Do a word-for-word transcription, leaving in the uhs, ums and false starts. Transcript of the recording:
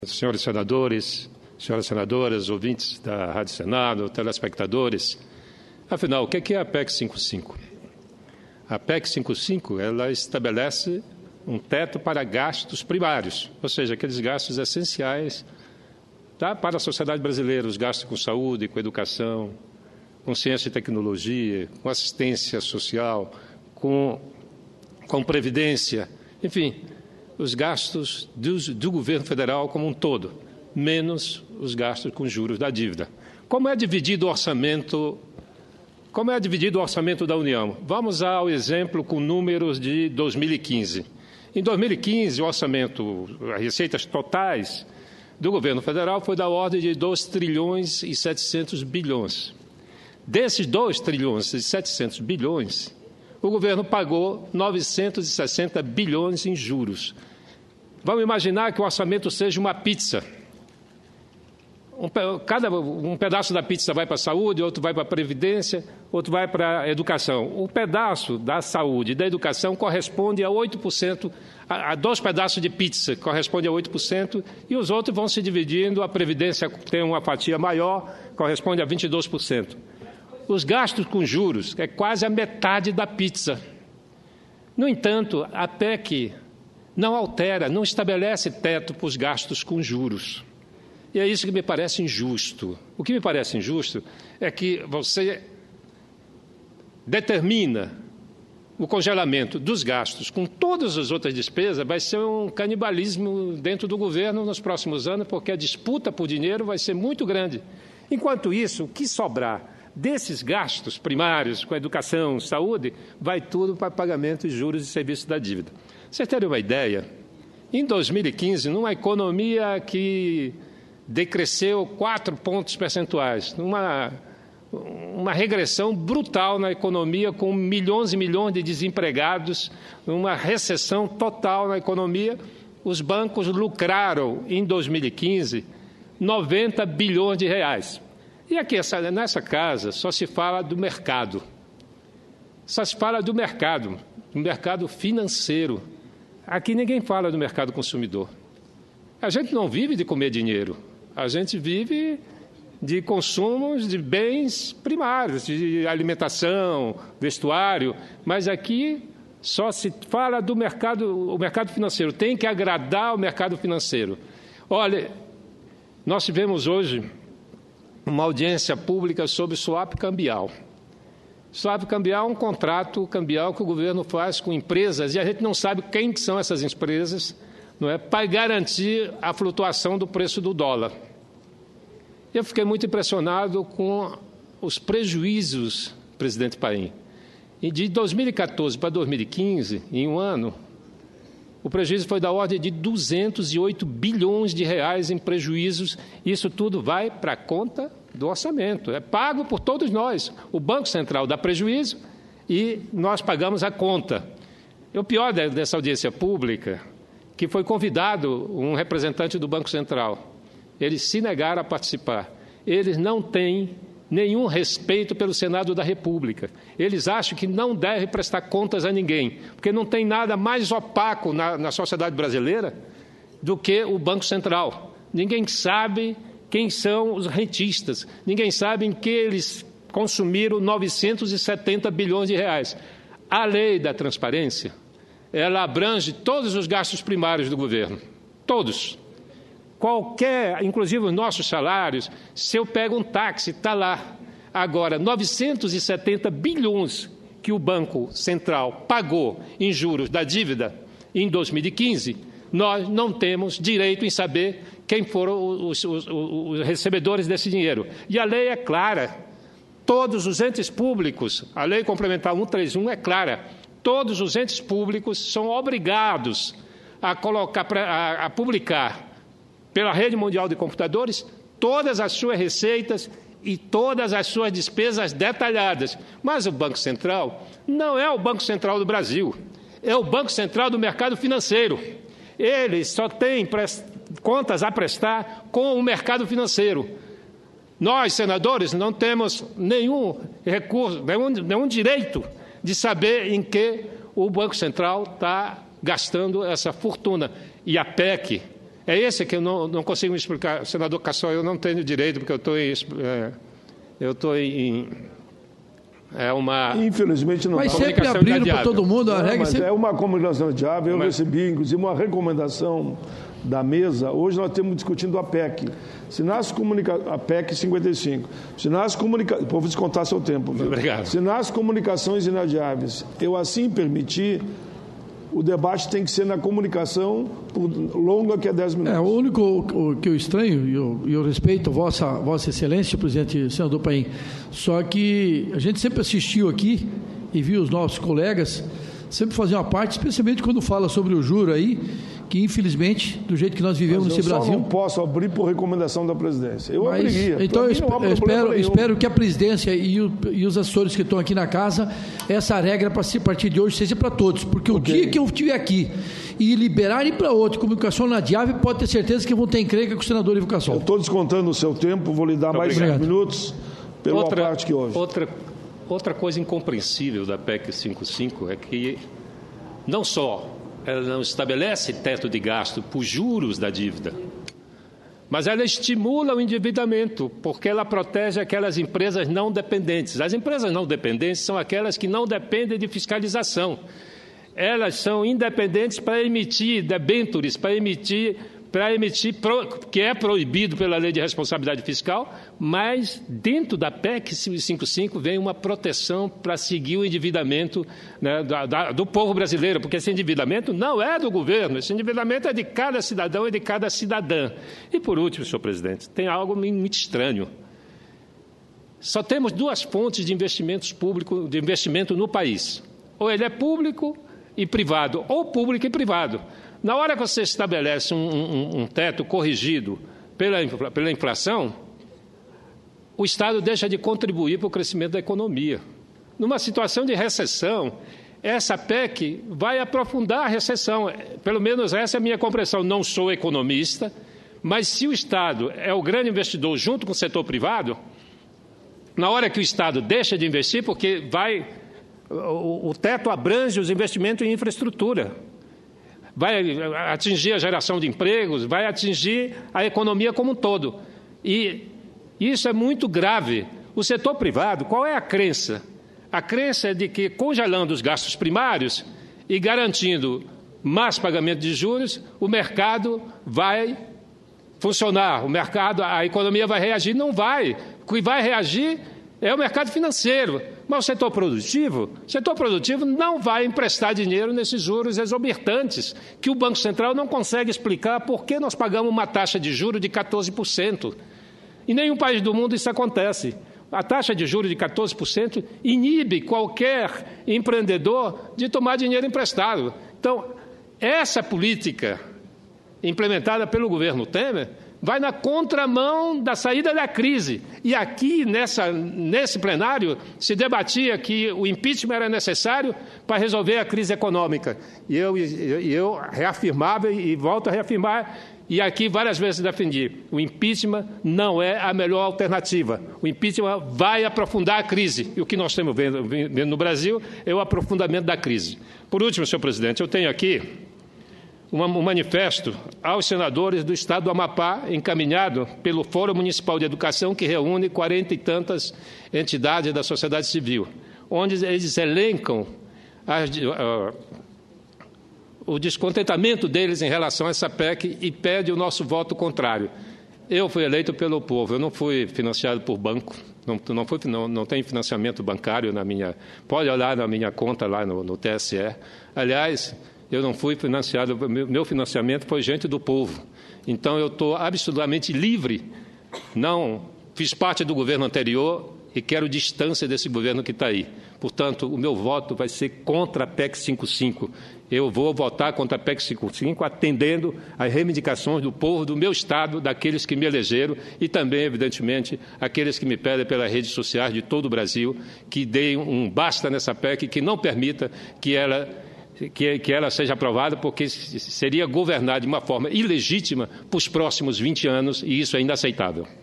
Senhores senadores, senhoras senadoras, ouvintes da Rádio Senado, telespectadores, afinal, o que é a P E C cinquenta e cinco? A P E C cinquenta e cinco, ela estabelece um teto para gastos primários, ou seja, aqueles gastos essenciais tá, para a sociedade brasileira, os gastos com saúde, com educação, com ciência e tecnologia, com assistência social, com, com previdência, enfim, os gastos do, do governo federal como um todo, menos os gastos com juros da dívida. Como é dividido o orçamento, como é dividido o orçamento da União? Vamos ao exemplo com números de dois mil e quinze. Em dois mil e quinze, o orçamento, as receitas totais do governo federal foi da ordem de dois trilhões e setecentos bilhões. Desses dois trilhões e setecentos bilhões, o governo pagou novecentos e sessenta bilhões em juros. Vamos imaginar que o orçamento seja uma pizza. Um, cada, um pedaço da pizza vai para a saúde, outro vai para a previdência, outro vai para a educação. O pedaço da saúde e da educação corresponde a oito por cento, a, a dois pedaços de pizza corresponde a oito por cento, e os outros vão se dividindo, a previdência tem uma fatia maior, corresponde a vinte e dois por cento. Os gastos com juros é quase a metade da pizza. No entanto, a P E C não altera, não estabelece teto para os gastos com juros. E é isso que me parece injusto. O que me parece injusto é que você determina o congelamento dos gastos com todas as outras despesas, vai ser um canibalismo dentro do governo nos próximos anos, porque a disputa por dinheiro vai ser muito grande. Enquanto isso, o que sobrar desses gastos primários com educação, saúde, vai tudo para pagamento de juros e serviços da dívida. Vocês terem uma ideia, em dois mil e quinze, numa economia que decresceu quatro pontos percentuais, numa uma regressão brutal na economia, com milhões e milhões de desempregados, uma recessão total na economia, os bancos lucraram, em dois mil e quinze, noventa bilhões de reais. E aqui, essa, nessa casa, só se fala do mercado. Só se fala do mercado, do mercado financeiro. Aqui ninguém fala do mercado consumidor. A gente não vive de comer dinheiro. A gente vive de consumos de bens primários, de alimentação, vestuário. Mas aqui só se fala do mercado, o mercado financeiro. Tem que agradar o mercado financeiro. Olha, nós tivemos hoje uma audiência pública sobre swap cambial. Swap cambial é um contrato cambial que o governo faz com empresas, e a gente não sabe quem são essas empresas, não é, para garantir a flutuação do preço do dólar. Eu fiquei muito impressionado com os prejuízos, presidente Paim. E de dois mil e quatorze para dois mil e quinze, em um ano, o prejuízo foi da ordem de duzentos e oito bilhões de reais em prejuízos. Isso tudo vai para a conta do orçamento. É pago por todos nós. O Banco Central dá prejuízo e nós pagamos a conta. E o pior dessa audiência pública, que foi convidado um representante do Banco Central. Eles se negaram a participar. Eles não têm nenhum respeito pelo Senado da República. Eles acham que não devem prestar contas a ninguém, porque não tem nada mais opaco na, na sociedade brasileira do que o Banco Central. Ninguém sabe quem são os rentistas, ninguém sabe em que eles consumiram novecentos e setenta bilhões de reais. A lei da transparência, ela abrange todos os gastos primários do governo, todos. Qualquer, inclusive os nossos salários, se eu pego um táxi, está lá. Agora, novecentos e setenta bilhões que o Banco Central pagou em juros da dívida em dois mil e quinze, nós não temos direito em saber quem foram os, os, os recebedores desse dinheiro. E a lei é clara. Todos os entes públicos, a Lei Complementar cento e trinta e um é clara, todos os entes públicos são obrigados a, colocar, a, a publicar pela Rede Mundial de Computadores todas as suas receitas e todas as suas despesas detalhadas. Mas o Banco Central não é o Banco Central do Brasil, é o Banco Central do mercado financeiro. Ele só tem contas a prestar com o mercado financeiro. Nós, senadores, não temos nenhum recurso, nenhum, nenhum direito de saber em que o Banco Central está gastando essa fortuna. E a P E C É esse que eu não, não consigo me explicar. Senador Cassol, eu não tenho direito, porque eu estou em... É, eu estou em... É uma... Infelizmente não. Mas sempre abrindo para todo mundo a não, regra. Mas sempre... é uma comunicação adiável. Eu mas... recebi, inclusive, uma recomendação da mesa. Hoje nós estamos discutindo a P E C. Se nas comunica... A P E C cinquenta e cinco. Se nas comunicações... Vou descontar seu tempo. Viu? Obrigado. Se nas comunicações inadiáveis eu assim permitir, o debate tem que ser na comunicação por longa, que é dez minutos. É, o único o, que eu estranho, e eu, eu respeito vossa, vossa excelência, presidente senador Paim, só que a gente sempre assistiu aqui e viu os nossos colegas sempre fazer uma parte, especialmente quando fala sobre o juro aí, que infelizmente, do jeito que nós vivemos Mas nesse eu Brasil... Eu não posso abrir por recomendação da presidência. Eu mas, abriria. Então eu, não eu espero, espero que a presidência e, o, e os assessores que estão aqui na casa, essa regra para a partir de hoje seja para todos. Porque okay. o dia que eu estiver aqui e liberarem para outro comunicação inadiável, pode ter certeza que vão ter encrenca com o senador Ivo Cassol. Eu estou descontando o seu tempo, vou lhe dar mais cinco minutos pela outra, parte que houve. Outra, outra coisa incompreensível da P E C cinquenta e cinco é que não só ela não estabelece teto de gasto por juros da dívida, mas ela estimula o endividamento, porque ela protege aquelas empresas não dependentes. As empresas não dependentes são aquelas que não dependem de fiscalização. Elas são independentes para emitir debêntures, para emitir, para emitir, que é proibido pela Lei de Responsabilidade Fiscal, mas dentro da P E C cinquenta e cinco vem uma proteção para seguir o endividamento, né, da, da, do povo brasileiro, porque esse endividamento não é do governo, esse endividamento é de cada cidadão e de cada cidadã. E, por último, senhor presidente, tem algo muito estranho. Só temos duas fontes de investimentos públicos, de investimento no país. Ou ele é público e privado, ou público e privado. Na hora que você estabelece um, um, um teto corrigido pela, pela inflação, o Estado deixa de contribuir para o crescimento da economia. Numa situação de recessão, essa P E C vai aprofundar a recessão. Pelo menos essa é a minha compreensão. Não sou economista, mas se o Estado é o grande investidor junto com o setor privado, na hora que o Estado deixa de investir, porque vai, o, o teto abrange os investimentos em infraestrutura, vai atingir a geração de empregos, vai atingir a economia como um todo. E isso é muito grave. O setor privado, qual é a crença? A crença é de que, congelando os gastos primários e garantindo mais pagamento de juros, o mercado vai funcionar, o mercado, a economia vai reagir. Não vai. O que vai reagir é o mercado financeiro. Mas o setor produtivo, o setor produtivo não vai emprestar dinheiro nesses juros exorbitantes, que o Banco Central não consegue explicar por que nós pagamos uma taxa de juros de quatorze por cento. Em nenhum país do mundo isso acontece. A taxa de juros de quatorze por cento inibe qualquer empreendedor de tomar dinheiro emprestado. Então, essa política implementada pelo governo Temer vai na contramão da saída da crise. E aqui, nessa, nesse plenário, se debatia que o impeachment era necessário para resolver a crise econômica. E eu, eu, eu reafirmava e volto a reafirmar, e aqui várias vezes defendi, o impeachment não é a melhor alternativa. O impeachment vai aprofundar a crise. E o que nós estamos vendo, vendo no Brasil é o aprofundamento da crise. Por último, senhor presidente, eu tenho aqui um manifesto aos senadores do Estado do Amapá, encaminhado pelo Fórum Municipal de Educação, que reúne quarenta e tantas entidades da sociedade civil, onde eles elencam as, uh, o descontentamento deles em relação a essa P E C e pede o nosso voto contrário. Eu fui eleito pelo povo, eu não fui financiado por banco, não, não, fui, não, não tenho financiamento bancário na minha... Pode olhar na minha conta lá no, no T S E. Aliás, eu não fui financiado, meu financiamento foi gente do povo. Então, eu estou absolutamente livre. Não fiz parte do governo anterior e quero distância desse governo que está aí. Portanto, o meu voto vai ser contra a P E C cinquenta e cinco. Eu vou votar contra a P E C cinquenta e cinco, atendendo às reivindicações do povo do meu Estado, daqueles que me elegeram e também, evidentemente, aqueles que me pedem pelas redes sociais de todo o Brasil, que deem um basta nessa P E C, que não permita que ela... Que, que ela seja aprovada, porque seria governar de uma forma ilegítima para os próximos vinte anos, e isso é inaceitável.